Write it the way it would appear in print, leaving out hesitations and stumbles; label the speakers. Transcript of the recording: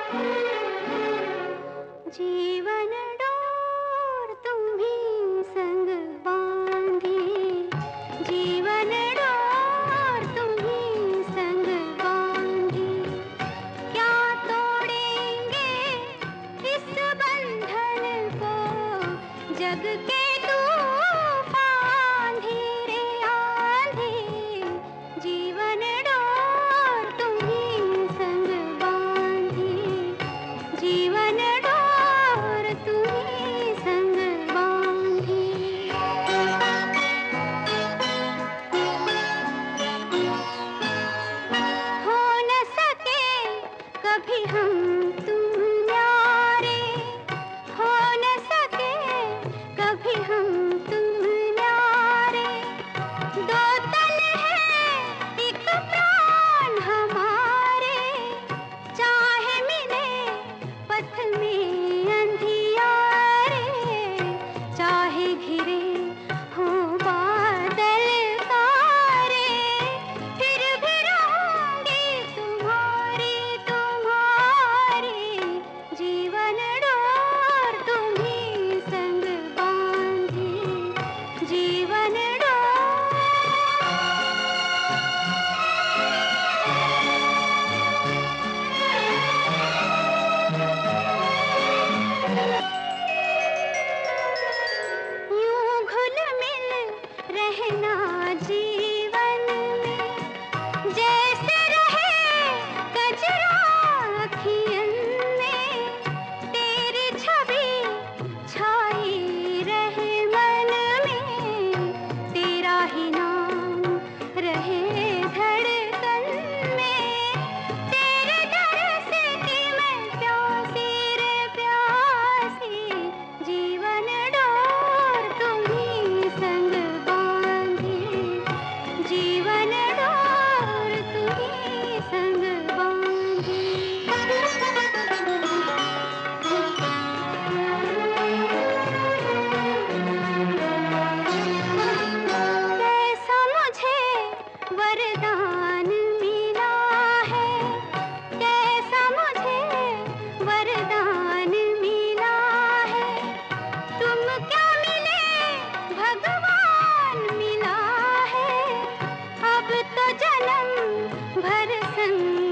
Speaker 1: जीवन डोर तुम्ही संग बांधी, जीवन डोर तुम्ही संग बांधी, क्या तोड़ेंगे इस बंधन को, जग के तूफान धीरे आंधी, जीवन डोर तुम्ही संग बांधी, जीवन डोर तुम्ही संग बांधी। हो न सके कभी हम तुम न्यारे, हो न सके कभी हम तुम न्यारे, दो तन है एक प्राण हमारे, चाहे मिले पथ में अंधियारे, चाहे घिरे हो बादल तारे, फिर भी रहूंगी तुम्हारी तुम्हारी, जीवन डोर तुम्ही संग बांधी, जीवन डोर। यूं घुल मिल रहना जीवन में, जैसे रहे कजरा अखियन में, तेरी छवि छाई रहे मन में, तेरा ही नाम रहे धड़कन में, तेरे डर से कि मैं प्यासी रे प्यासी, जीवन डोर तुम्ही संग बांधी, जीवन डोर तुम्ही संग बांधी। कैसा मुझे वरदान मिला है, कैसा मुझे वरदान मिला है, तुम क्या मिले भगवान मिला है, अब तो जन्म भर संग